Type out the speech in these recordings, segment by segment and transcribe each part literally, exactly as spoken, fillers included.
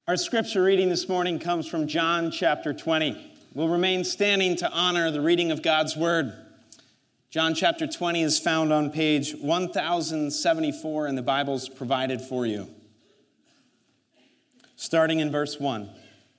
Our scripture reading this morning comes from John chapter twenty. We'll remain standing to honor the reading of God's word. John chapter twenty is found on page one thousand seventy-four in the Bibles provided for you. Starting in verse one.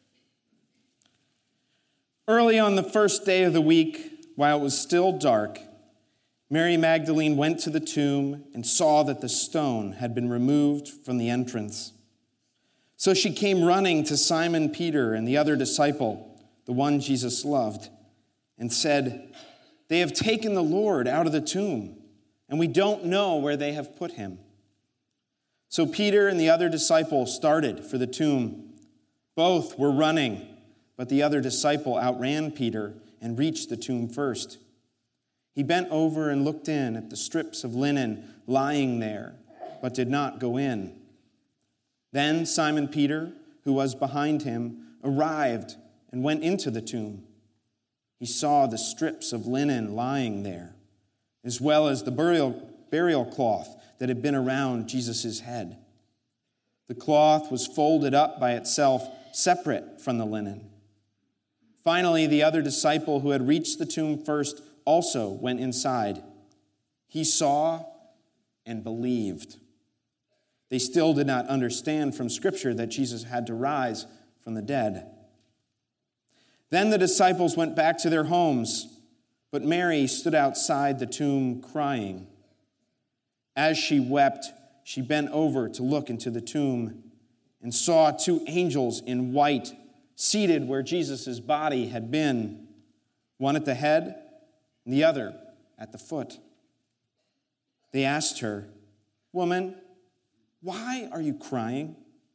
Early on the first day of the week, while it was still dark, Mary Magdalene went to the tomb and saw that the stone had been removed from the entrance. So she came running to Simon Peter and the other disciple, the one Jesus loved, and said, "They have taken the Lord out of the tomb, and we don't know where they have put him." So Peter and the other disciple started for the tomb. Both were running, but the other disciple outran Peter and reached the tomb first. He bent over and looked in at the strips of linen lying there, but did not go in. Then Simon Peter, who was behind him, arrived and went into the tomb. He saw the strips of linen lying there, as well as the burial, burial cloth that had been around Jesus' head. The cloth was folded up by itself, separate from the linen. Finally, the other disciple who had reached the tomb first also went inside. He saw and believed. They still did not understand from Scripture that Jesus had to rise from the dead. Then the disciples went back to their homes, but Mary stood outside the tomb crying. As she wept, she bent over to look into the tomb and saw two angels in white seated where Jesus' body had been, one at the head and the other at the foot. They asked her, "Woman, why are you crying?"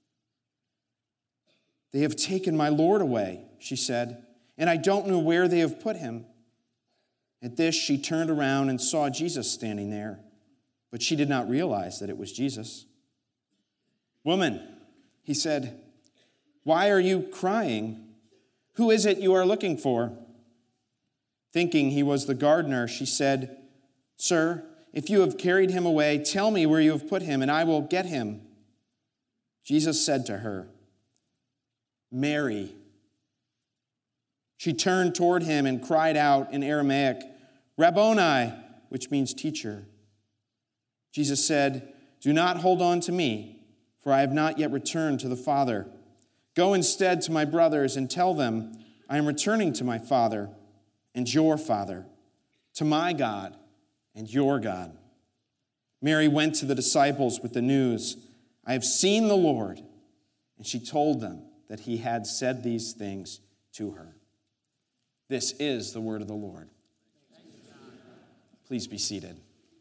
"They have taken my Lord away," she said, "and I don't know where they have put him." At this, she turned around and saw Jesus standing there, but she did not realize that it was Jesus. "Woman," he said, "why are you crying? Who is it you are looking for?" Thinking he was the gardener, she said, "Sir, if you have carried him away, tell me where you have put him, and I will get him." Jesus said to her, "Mary." She turned toward him and cried out in Aramaic, "Rabboni," which means teacher. Jesus said, "Do not hold on to me, for I have not yet returned to the Father. Go instead to my brothers and tell them, I am returning to my Father and your Father, to my God and your God." Mary went to the disciples with the news, "I have seen the Lord," and she told them that he had said these things to her. This is the word of the Lord. Please be seated.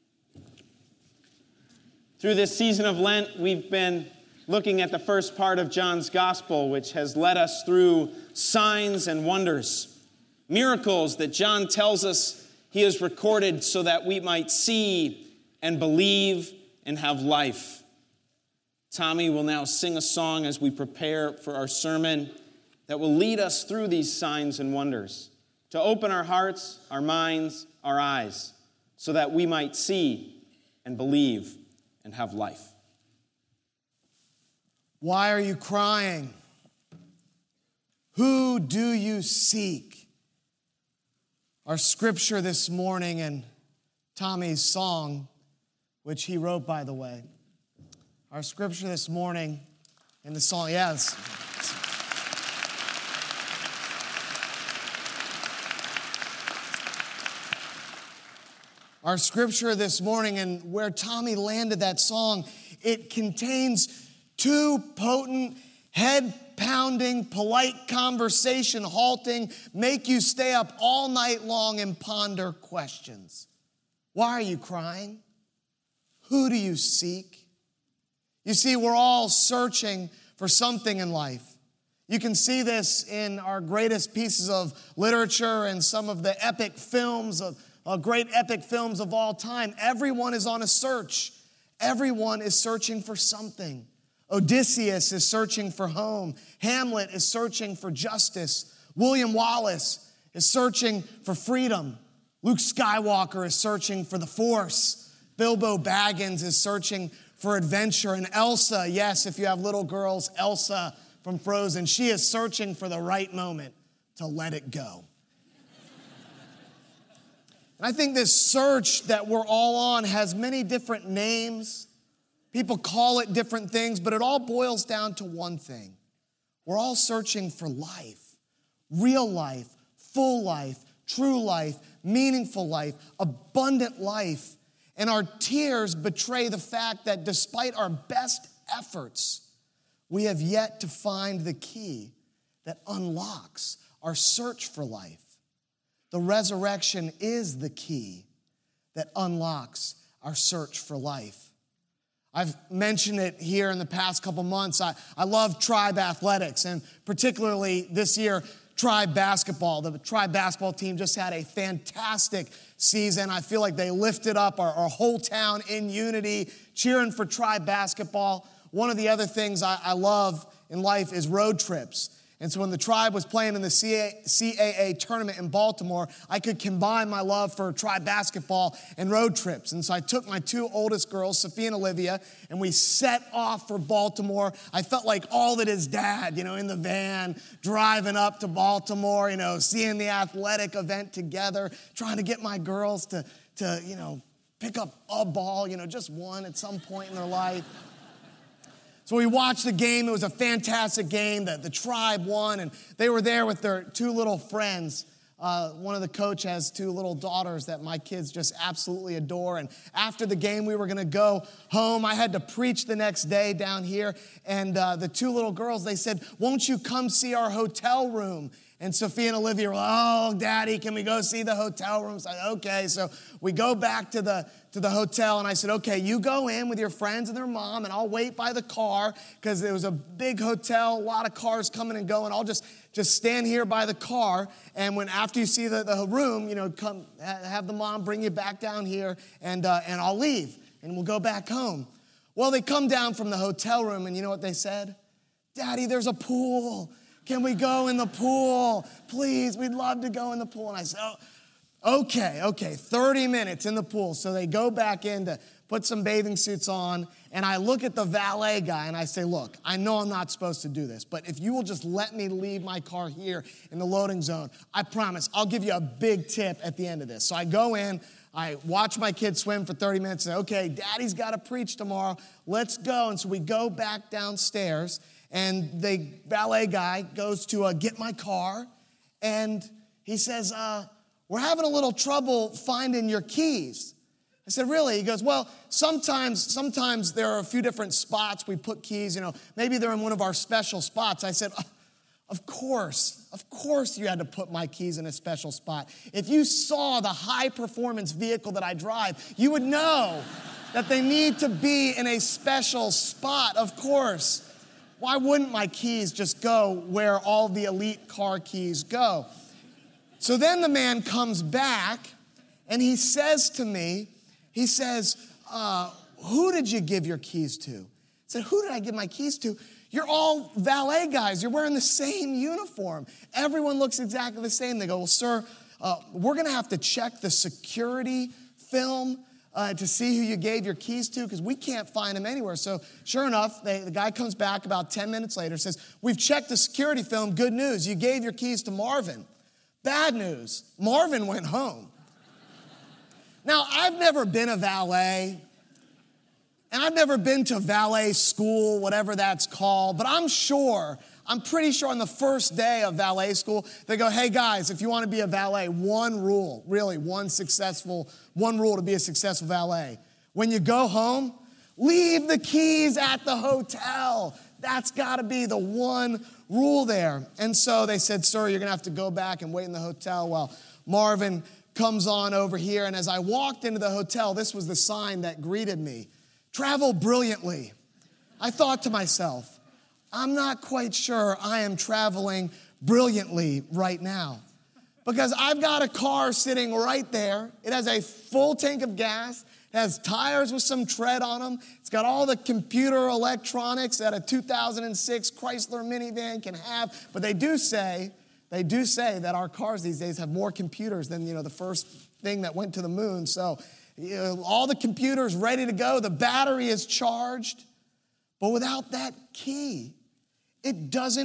Through this season of Lent, we've been looking at the first part of John's gospel, which has led us through signs and wonders, miracles that John tells us he has recorded so that we might see and believe and have life. Tommy will now sing a song as we prepare for our sermon that will lead us through these signs and wonders, to open our hearts, our minds, our eyes, so that we might see and believe and have life. Why are you crying? Who do you seek? Our scripture this morning and Tommy's song, which he wrote, by the way. Our scripture this morning in the song, yes. Our scripture this morning and where Tommy landed that song, it contains two potent, head-pounding, polite conversation, halting, make you stay up all night long and ponder questions. Why are you crying? Who do you seek? You see, we're all searching for something in life. You can see this in our greatest pieces of literature and some of the epic films, of uh, great epic films of all time. Everyone is on a search. Everyone is searching for something. Odysseus is searching for home. Hamlet is searching for justice. William Wallace is searching for freedom. Luke Skywalker is searching for the Force. Bilbo Baggins is searching for adventure. And Elsa, yes, if you have little girls, Elsa from Frozen. She is searching for the right moment to let it go. And I think this search that we're all on has many different names. People call it different things, but it all boils down to one thing. We're all searching for life, real life, full life, true life, meaningful life, abundant life. And our tears betray the fact that despite our best efforts, we have yet to find the key that unlocks our search for life. The resurrection is the key that unlocks our search for life. I've mentioned it here in the past couple months. I, I love Tribe athletics, and particularly this year, Tribe basketball. The Tribe basketball team just had a fantastic season. I feel like they lifted up our, our whole town in unity, cheering for Tribe basketball. One of the other things I, I love in life is road trips. And so when the Tribe was playing in the C A A tournament in Baltimore, I could combine my love for Tribe basketball and road trips. And so I took my two oldest girls, Sophia and Olivia, and we set off for Baltimore. I felt like all that is dad, you know, in the van, driving up to Baltimore, you know, seeing the athletic event together, trying to get my girls to, to you know, pick up a ball, you know, just one at some point in their life. So we watched the game. It was a fantastic game. The, the Tribe won, and they were there with their two little friends. Uh, one of the coach has two little daughters that my kids just absolutely adore. And after the game, we were going to go home. I had to preach the next day down here. And uh, the two little girls, they said, won't you come see our hotel room? And Sophia and Olivia were like, oh, Daddy, can we go see the hotel room? So I said, okay. So we go back to the to the hotel, and I said, okay, you go in with your friends and their mom, and I'll wait by the car because it was a big hotel, a lot of cars coming and going. I'll just, just stand here by the car, and when after you see the, the room, you know, come have the mom bring you back down here, and uh, and I'll leave, and we'll go back home. Well, they come down from the hotel room, and you know what they said? Daddy, there's a pool. Can we go in the pool? Please, we'd love to go in the pool. And I said, oh, okay, okay, thirty minutes in the pool. So they go back in to put some bathing suits on, and I look at the valet guy, and I say, look, I know I'm not supposed to do this, but if you will just let me leave my car here in the loading zone, I promise I'll give you a big tip at the end of this. So I go in, I watch my kids swim for thirty minutes, and say, okay, Daddy's got to preach tomorrow. Let's go. And so we go back downstairs, and the valet guy goes to uh, get my car, and he says, uh, we're having a little trouble finding your keys. I said, really? He goes, well, sometimes sometimes there are a few different spots we put keys, you know, maybe they're in one of our special spots. I said, of course, of course you had to put my keys in a special spot. If you saw the high-performance vehicle that I drive, you would know that they need to be in a special spot, of course. Why wouldn't my keys just go where all the elite car keys go? So then the man comes back, and he says to me, he says, uh, who did you give your keys to? I said, who did I give my keys to? You're all valet guys. You're wearing the same uniform. Everyone looks exactly the same. They go, well, sir, uh, we're going to have to check the security film Uh, to see who you gave your keys to, because we can't find them anywhere. So sure enough, they, the guy comes back about ten minutes later, says, we've checked the security film. Good news, you gave your keys to Marvin. Bad news, Marvin went home. Now, I've never been a valet, and I've never been to valet school, whatever that's called, but I'm sure, I'm pretty sure on the first day of valet school, they go, hey guys, if you want to be a valet, one rule, really one successful, one rule to be a successful valet. When you go home, leave the keys at the hotel. That's got to be the one rule there. And so they said, sir, you're going to have to go back and wait in the hotel while Marvin comes on over here. And as I walked into the hotel, this was the sign that greeted me. Travel brilliantly. I thought to myself, I'm not quite sure I am traveling brilliantly right now, because I've got a car sitting right there. It has a full tank of gas. It has tires with some tread on them. It's got all the computer electronics that a two thousand six Chrysler minivan can have. But they do say, they do say that our cars these days have more computers than, you know, the first thing that went to the moon. So you know, all the computers ready to go. The battery is charged. But without that key, It doesn't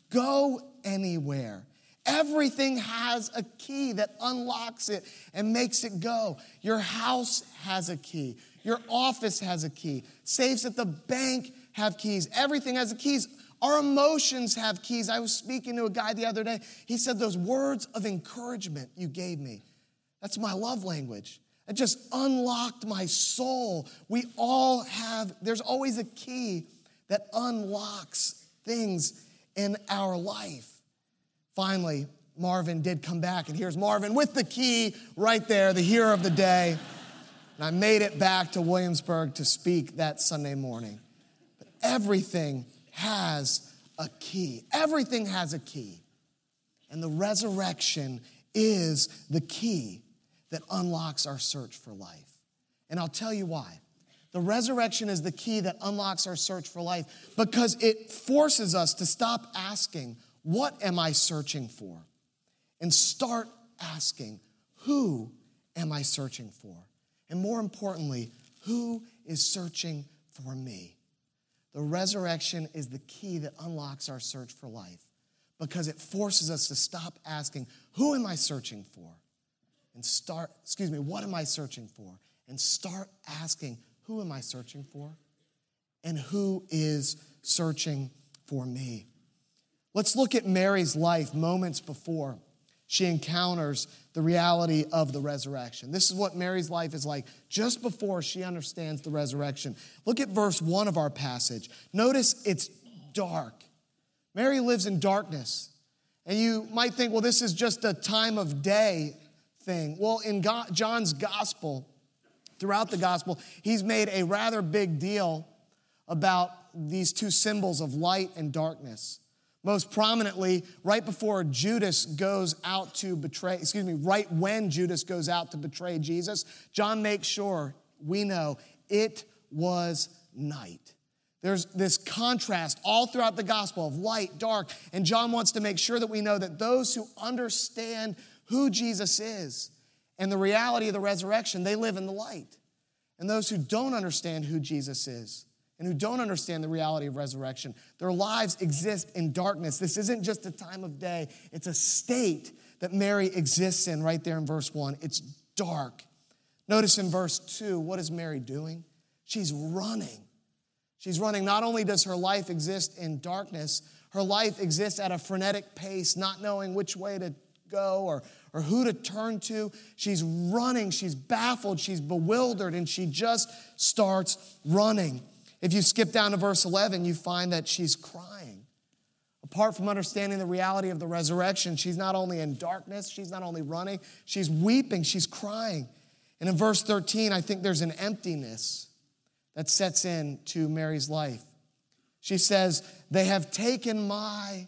go anywhere. Everything has a key that unlocks it and makes it go. Your house has a key. Your office has a key. Safes at the bank have keys. Everything has a keys. Our emotions have keys. I was speaking to a guy the other day. He said, those words of encouragement you gave me, that's my love language. It just unlocked my soul. We all have, there's always a key that unlocks things in our life. Finally, Marvin did come back, and here's Marvin with the key right there, the hero of the day. And I made it back to Williamsburg to speak that Sunday morning. But everything has a key. Everything has a key. And the resurrection is the key that unlocks our search for life. And I'll tell you why. The resurrection is the key that unlocks our search for life because it forces us to stop asking, what am I searching for? And start asking, who am I searching for? And more importantly, who is searching for me? The resurrection is the key that unlocks our search for life because it forces us to stop asking, who am I searching for? And start, excuse me, what am I searching for? And start asking, who am I searching for? And who is searching for me? Let's look at Mary's life moments before she encounters the reality of the resurrection. This is what Mary's life is like just before she understands the resurrection. Look at verse one of our passage. Notice it's dark. Mary lives in darkness. And you might think, well, this is just a time of day thing. Well, in God, John's gospel, throughout the gospel, he's made a rather big deal about these two symbols of light and darkness. Most prominently, right before Judas goes out to betray, excuse me, right when Judas goes out to betray Jesus, John makes sure we know it was night. There's this contrast all throughout the gospel of light, dark, and John wants to make sure that we know that those who understand who Jesus is and the reality of the resurrection, they live in the light. And those who don't understand who Jesus is and who don't understand the reality of resurrection, their lives exist in darkness. This isn't just a time of day. It's a state that Mary exists in right there in verse one. It's dark. Notice in verse two, what is Mary doing? She's running. She's running. Not only does her life exist in darkness, her life exists at a frenetic pace, not knowing which way to go or, or who to turn to. She's running. She's baffled. She's bewildered, and she just starts running. If you skip down to verse eleven, you find that she's crying. Apart from understanding the reality of the resurrection, she's not only in darkness, she's not only running, she's weeping, she's crying. And in verse thirteen, I think there's an emptiness that sets in to Mary's life. She says, they have taken my,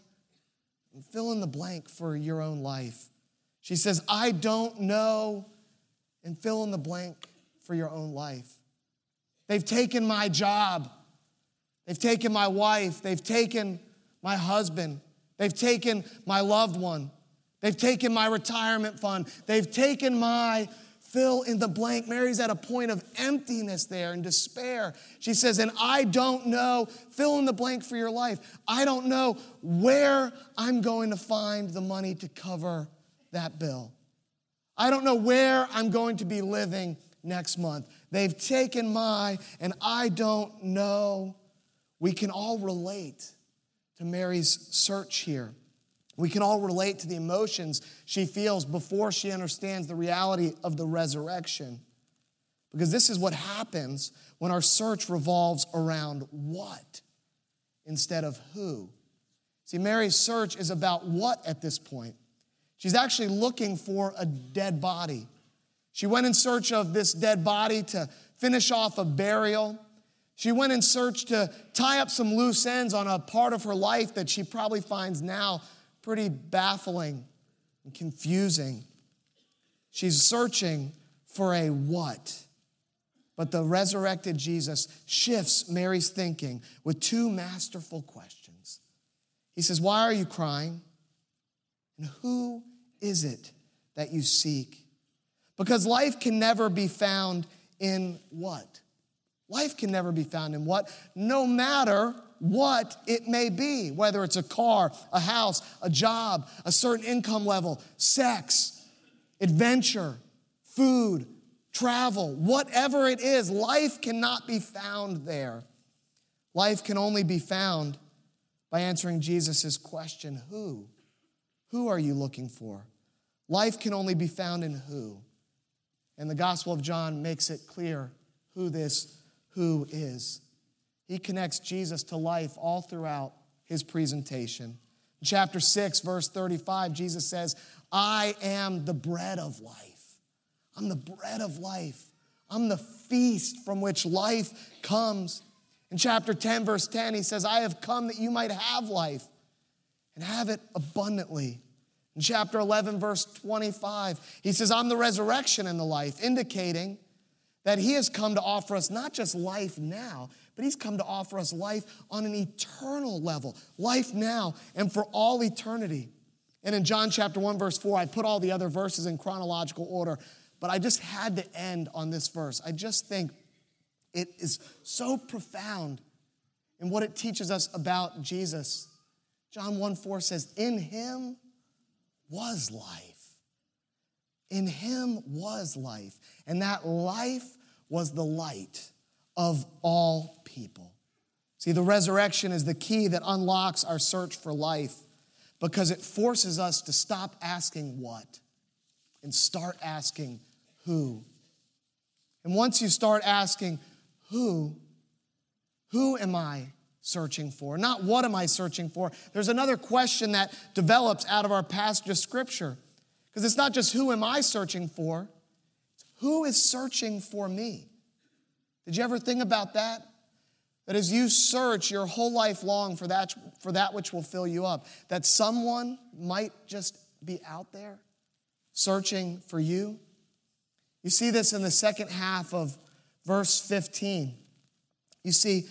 fill in the blank for your own life. She says, I don't know, and fill in the blank for your own life. They've taken my job. They've taken my wife. They've taken my husband. They've taken my loved one. They've taken my retirement fund. They've taken my fill in the blank. Mary's at a point of emptiness there and despair. She says, and I don't know, fill in the blank for your life. I don't know where I'm going to find the money to cover that bill. I don't know where I'm going to be living next month. They've taken my, and I don't know. We can all relate to Mary's search here. We can all relate to the emotions she feels before she understands the reality of the resurrection. Because this is what happens when our search revolves around what instead of who. See, Mary's search is about what at this point. She's actually looking for a dead body. She went in search of this dead body to finish off a burial. She went in search to tie up some loose ends on a part of her life that she probably finds now pretty baffling and confusing. She's searching for a what. But the resurrected Jesus shifts Mary's thinking with two masterful questions. He says, why are you crying? And who is it that you seek? Because life can never be found in what? Life can never be found in what? No matter what it may be, whether it's a car, a house, a job, a certain income level, sex, adventure, food, travel, whatever it is, life cannot be found there. Life can only be found by answering Jesus' question, who? Who are you looking for? Life can only be found in who? And the Gospel of John makes it clear who this who is. He connects Jesus to life all throughout his presentation. In chapter six, verse thirty-five, Jesus says, I am the bread of life. I'm the bread of life. I'm the feast from which life comes. In chapter ten, verse ten, he says, I have come that you might have life and have it abundantly. In chapter eleven, verse twenty-five, he says, I'm the resurrection and the life, indicating that he has come to offer us not just life now, but he's come to offer us life on an eternal level, life now and for all eternity. And in John chapter one, verse four, I put all the other verses in chronological order, but I just had to end on this verse. I just think it is so profound in what it teaches us about Jesus. John one four says, in him was life. In him was life, and that life was the light of all people. See, the resurrection is the key that unlocks our search for life because it forces us to stop asking what and start asking who. And once you start asking who, who am I searching for? Not what am I searching for. There's another question that develops out of our passage of Scripture. Because it's not just who am I searching for, it's who is searching for me? Did you ever think about that? That as you search your whole life long for that, for that which will fill you up, that someone might just be out there searching for you. You see this in the second half of verse fifteen. You see,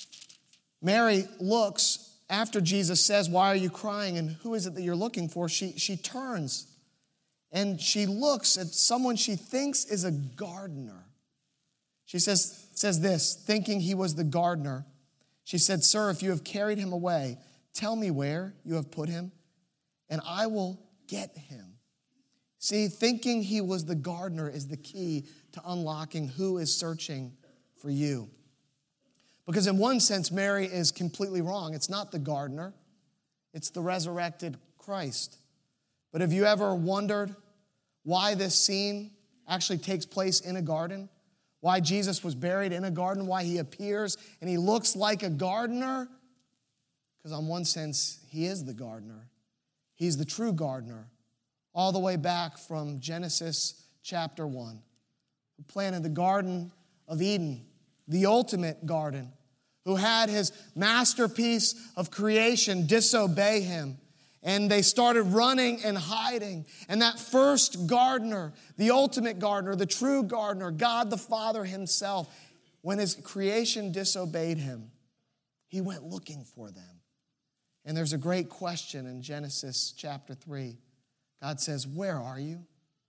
Mary looks after Jesus says, why are you crying? And who is it that you're looking for? She, she turns. And she looks at someone she thinks is a gardener. She says, says this, thinking he was the gardener. She said, sir, if you have carried him away, tell me where you have put him, and I will get him. See, thinking he was the gardener is the key to unlocking who is searching for you. Because in one sense, Mary is completely wrong. It's not the gardener. It's the resurrected Christ. But have you ever wondered why this scene actually takes place in a garden? Why Jesus was buried in a garden? Why he appears and he looks like a gardener? Because on one sense, he is the gardener. He's the true gardener. All the way back from Genesis chapter one. Who planted the Garden of Eden, the ultimate garden. Who had his masterpiece of creation disobey him. And they started running and hiding. And that first gardener, the ultimate gardener, the true gardener, God the Father himself, when his creation disobeyed him, he went looking for them. And there's a great question in Genesis chapter three. God says, where are you?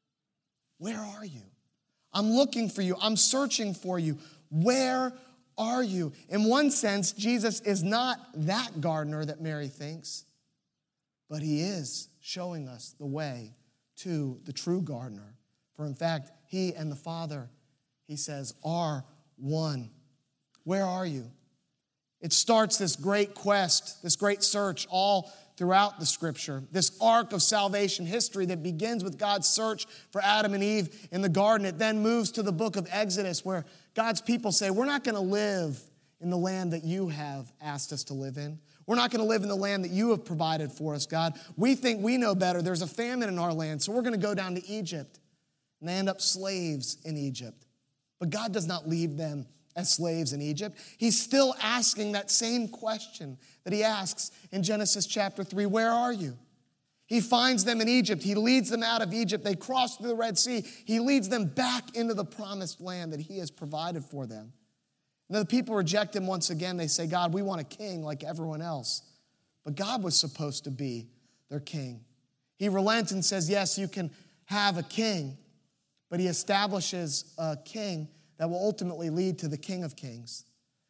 Where are you? I'm looking for you. I'm searching for you. Where are you? In one sense, Jesus is not that gardener that Mary thinks. But he is showing us the way to the true gardener. For in fact, he and the Father, he says, are one. Where are you? It starts this great quest, this great search all throughout the Scripture. This arc of salvation history that begins with God's search for Adam and Eve in the garden. It then moves to the book of Exodus where God's people say, we're not going to live in the land that you have asked us to live in. We're not going to live in the land that you have provided for us, God. We think we know better. There's a famine in our land, so we're going to go down to Egypt. And they end up slaves in Egypt. But God does not leave them as slaves in Egypt. He's still asking that same question that he asks in Genesis chapter three. Where are you? He finds them in Egypt. He leads them out of Egypt. They cross through the Red Sea. He leads them back into the promised land that he has provided for them. And the people reject him once again. They say, God, we want a king like everyone else. But God was supposed to be their king. He relents and says, yes, you can have a king. But he establishes a king that will ultimately lead to the King of Kings.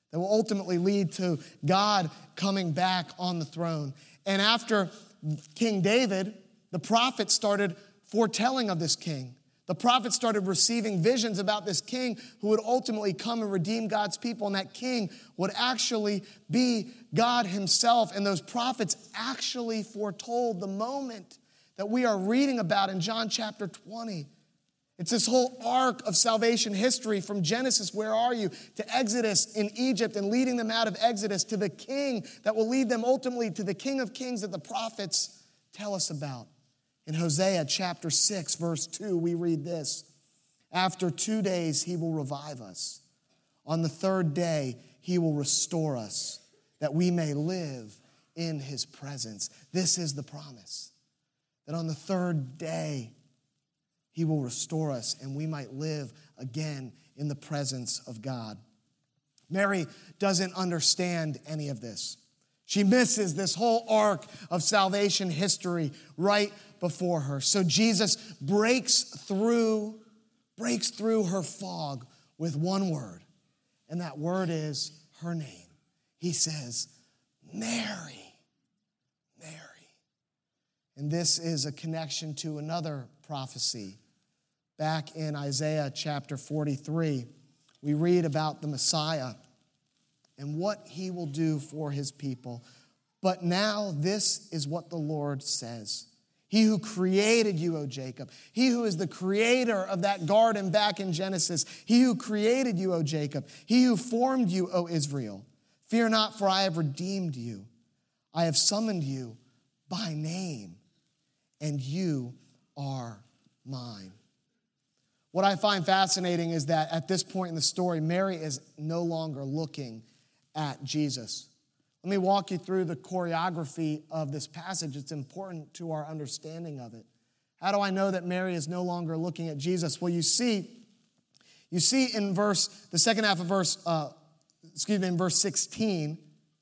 that will ultimately lead to God coming back on the throne. And after King David, the prophets started foretelling of this king. The prophets started receiving visions about this king who would ultimately come and redeem God's people, and that king would actually be God himself. And those prophets actually foretold the moment that we are reading about in John chapter twenty. It's this whole arc of salvation history from Genesis, where are you, to Exodus in Egypt and leading them out of Exodus, to the king that will lead them ultimately to the King of Kings that the prophets tell us about. In Hosea chapter six, verse two, we read this: after two days he will revive us. On the third day he will restore us, that we may live in his presence. This is the promise, that on the third day he will restore us and we might live again in the presence of God. Mary doesn't understand any of this. She misses this whole arc of salvation history right before her. So Jesus breaks through, breaks through her fog with one word, and that word is her name. He says, Mary, Mary. And this is a connection to another prophecy. Back in Isaiah chapter forty-three, we read about the Messiah and what he will do for his people. But now this is what the Lord says. He who created you, O Jacob, he who is the creator of that garden back in Genesis, he who created you, O Jacob, he who formed you, O Israel, fear not, for I have redeemed you. I have summoned you by name, and you are mine. What I find fascinating is that at this point in the story, Mary is no longer looking at Jesus. Let me walk you through the choreography of this passage. It's important to our understanding of it. How do I know that Mary is no longer looking at Jesus? Well, you see, you see in verse, the second half of verse, uh, excuse me, in verse sixteen,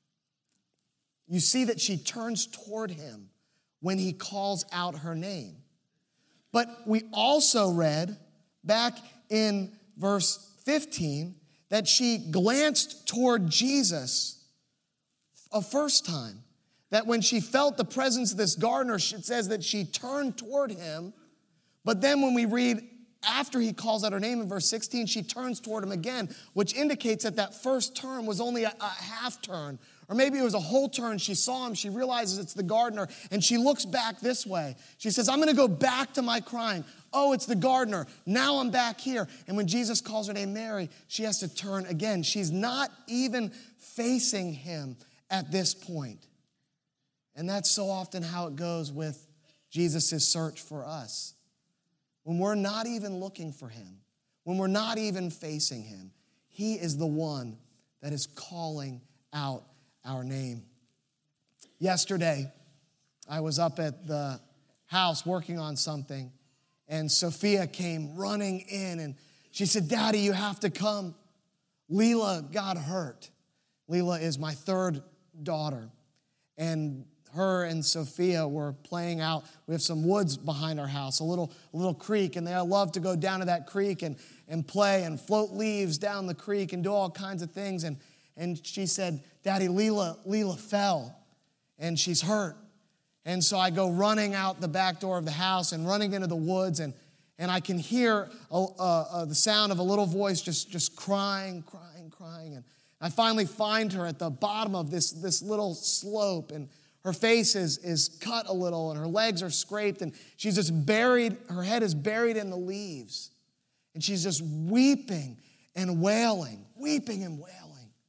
you see that she turns toward him when he calls out her name. But we also read back in verse fifteen that she glanced toward Jesus a first time. That when she felt the presence of this gardener, it says that she turned toward him. But then when we read after he calls out her name in verse sixteen, she turns toward him again, which indicates that that first turn was only a, a half turn. Or maybe it was a whole turn. She saw him, she realizes it's the gardener, and she looks back this way. She says, I'm going to go back to my crying. Oh, it's the gardener. Now I'm back here. And when Jesus calls her name Mary, she has to turn again. She's not even facing him at this point. And that's so often how it goes with Jesus' search for us. When we're not even looking for him, when we're not even facing him, he is the one that is calling out our name. Yesterday, I was up at the house working on something, and Sophia came running in, and she said, Daddy, you have to come. Leela got hurt. Leela is my third daughter, and her and Sophia were playing out. We have some woods behind our house, a little, a little creek, and they love to go down to that creek and, and play and float leaves down the creek and do all kinds of things. And, and she said, Daddy, Leela, Leela fell, and she's hurt. And so I go running out the back door of the house and running into the woods, and, and I can hear a, a, a, the sound of a little voice just, just crying, crying, crying. And I finally find her at the bottom of this, this little slope, and her face is, is cut a little, and her legs are scraped, and she's just buried, her head is buried in the leaves. And she's just weeping and wailing, weeping and wailing.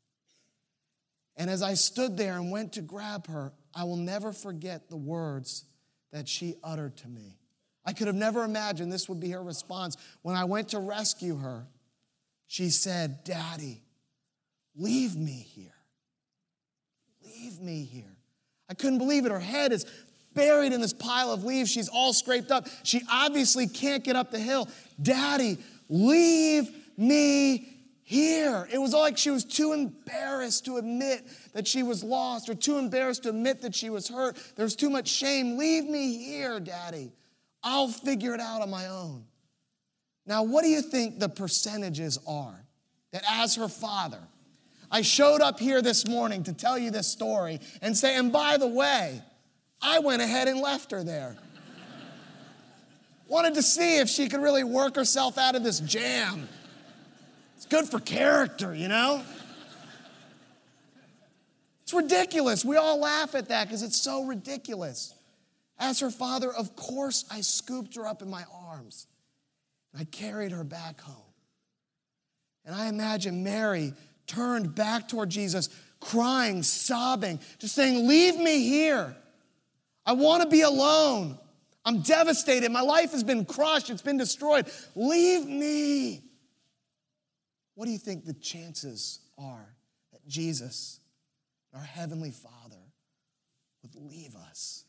And as I stood there and went to grab her, I will never forget the words that she uttered to me. I could have never imagined this would be her response. When I went to rescue her, she said, Daddy, leave me here. Leave me here. I couldn't believe it. Her head is buried in this pile of leaves. She's all scraped up. She obviously can't get up the hill. Daddy, leave me here. It was like she was too embarrassed to admit that she was lost, or too embarrassed to admit that she was hurt. There's too much shame. Leave me here, Daddy. I'll figure it out on my own. Now, what do you think the percentages are that as her father, I showed up here this morning to tell you this story and say, and by the way, I went ahead and left her there. Wanted to see if she could really work herself out of this jam. It's good for character, you know? It's ridiculous. We all laugh at that because it's so ridiculous. As her father, of course, I scooped her up in my arms. And I carried her back home. And I imagine Mary turned back toward Jesus, crying, sobbing, just saying, leave me here. I want to be alone. I'm devastated. My life has been crushed. It's been destroyed. Leave me. What do you think the chances are that Jesus, our Heavenly Father, would leave us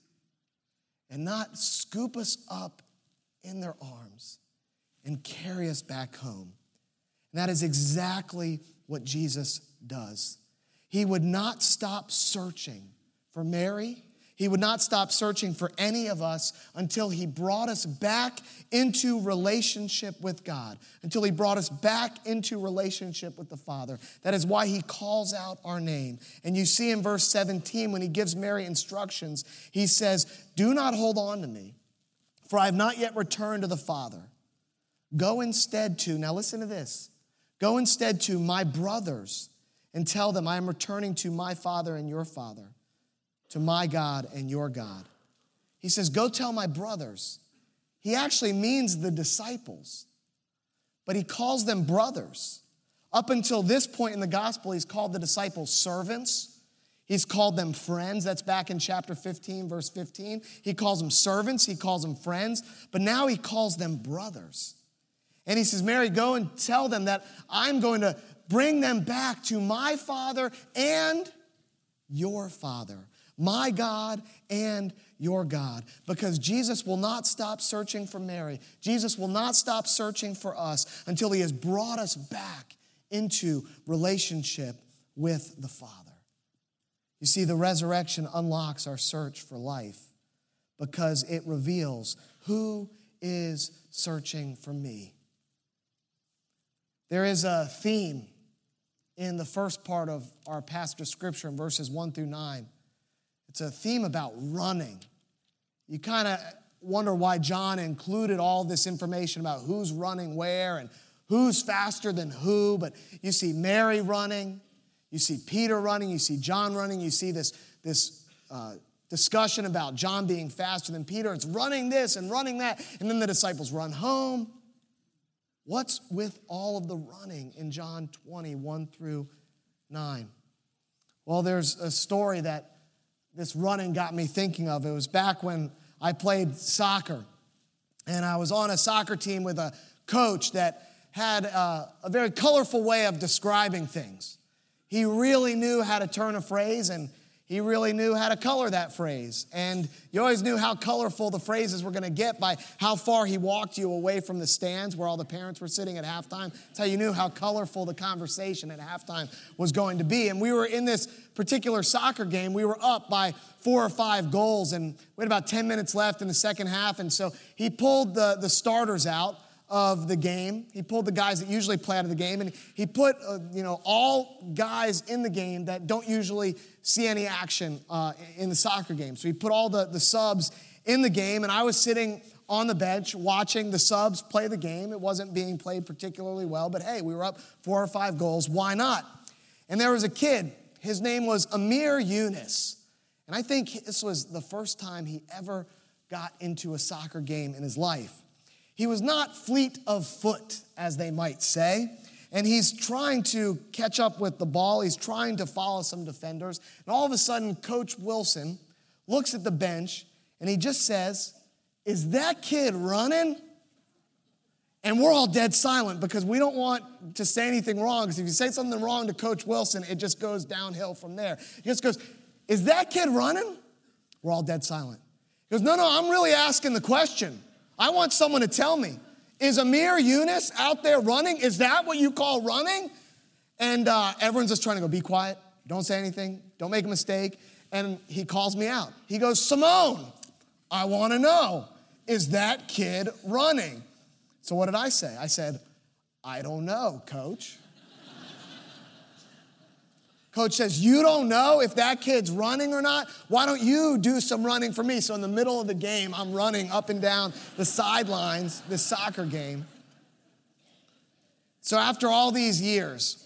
and not scoop us up in their arms and carry us back home? And that is exactly what Jesus does. He would not stop searching for Mary. He would not stop searching for any of us until he brought us back into relationship with God, until he brought us back into relationship with the Father. That is why he calls out our name. And you see in verse seventeen, when he gives Mary instructions, he says, do not hold on to me, for I have not yet returned to the Father. Go instead to, now listen to this, go instead to my brothers and tell them I am returning to my Father and your Father, to my God and your God. He says, go tell my brothers. He actually means the disciples, but he calls them brothers. Up until this point in the gospel, he's called the disciples servants. He's called them friends. That's back in chapter fifteen, verse fifteen. He calls them servants. He calls them friends. But now he calls them brothers. And he says, Mary, go and tell them that I'm going to bring them back to my Father and your Father, my God and your God. Because Jesus will not stop searching for Mary. Jesus will not stop searching for us until he has brought us back into relationship with the Father. You see, the resurrection unlocks our search for life because it reveals who is searching for me. There is a theme in the first part of our passage of Scripture in verses one through nine. It's a theme about running. You kind of wonder why John included all this information about who's running where and who's faster than who. But you see Mary running, you see Peter running, you see John running, you see this, this uh, discussion about John being faster than Peter. It's running this and running that, and then the disciples run home. What's with all of the running in John twenty, one through nine? Well, there's a story that this running got me thinking of. It was back when I played soccer, and I was on a soccer team with a coach that had a, a very colorful way of describing things. He really knew how to turn a phrase, and he really knew how to color that phrase. And you always knew how colorful the phrases were going to get by how far he walked you away from the stands where all the parents were sitting at halftime. That's how you knew how colorful the conversation at halftime was going to be. And we were in this particular soccer game. We were up by four or five goals, and we had about ten minutes left in the second half. And so he pulled the, the starters out of the game. He pulled the guys that usually play out of the game, and he put uh, you know all guys in the game that don't usually see any action uh, in the soccer game. So he put all the, the subs in the game, and I was sitting on the bench watching the subs play the game. It wasn't being played particularly well, but hey, we were up four or five goals. Why not? And there was a kid. His name was Amir Yunus, and I think this was the first time he ever got into a soccer game in his life. He was not fleet of foot, as they might say, and he's trying to catch up with the ball. He's trying to follow some defenders, and all of a sudden, Coach Wilson looks at the bench, and he just says, "Is that kid running?" And we're all dead silent because we don't want to say anything wrong, because if you say something wrong to Coach Wilson, it just goes downhill from there. He just goes, "Is that kid running?" We're all dead silent. He goes, "No, no, I'm really asking the question. I want someone to tell me, is Amir Yunus out there running? Is that what you call running?" And uh, everyone's just trying to go, "Be quiet. Don't say anything. Don't make a mistake." And he calls me out. He goes, "Simone, I want to know, is that kid running?" So what did I say? I said, "I don't know, Coach." Coach says, you don't know if that kid's running or not? Why don't you do some running for me? So in the middle of the game, I'm running up and down the sidelines, this soccer game. So after all these years,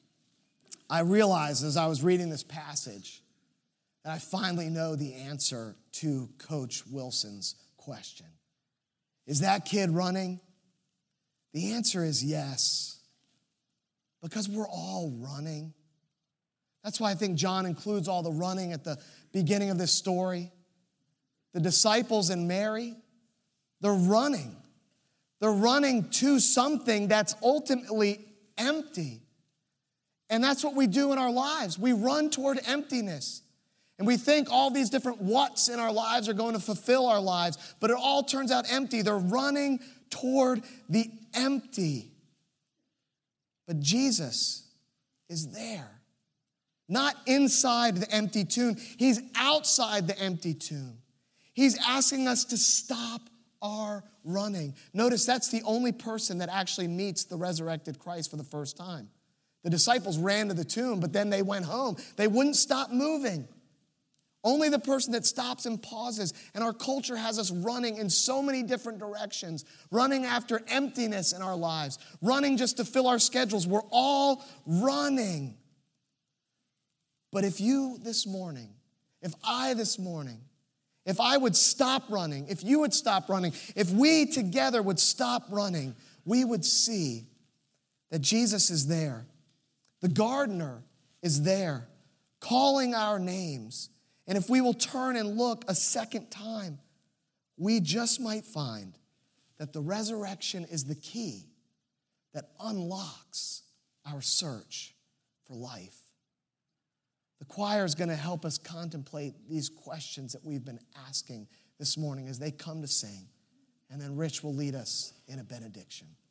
I realized as I was reading this passage that I finally know the answer to Coach Wilson's question. Is that kid running? The answer is yes, because we're all running. That's why I think John includes all the running at the beginning of this story. The disciples and Mary, they're running. They're running to something that's ultimately empty. And that's what we do in our lives. We run toward emptiness. And we think all these different what's in our lives are going to fulfill our lives, but it all turns out empty. They're running toward the empty. But Jesus is there. Not inside the empty tomb. He's outside the empty tomb. He's asking us to stop our running. Notice that's the only person that actually meets the resurrected Christ for the first time. The disciples ran to the tomb, but then they went home. They wouldn't stop moving. Only the person that stops and pauses. And our culture has us running in so many different directions, running after emptiness in our lives, running just to fill our schedules. We're all running. But if you this morning, if I this morning, if I would stop running, if you would stop running, if we together would stop running, we would see that Jesus is there. The gardener is there, calling our names. And if we will turn and look a second time, we just might find that the resurrection is the key that unlocks our search for life. The choir is going to help us contemplate these questions that we've been asking this morning as they come to sing. And then Rich will lead us in a benediction.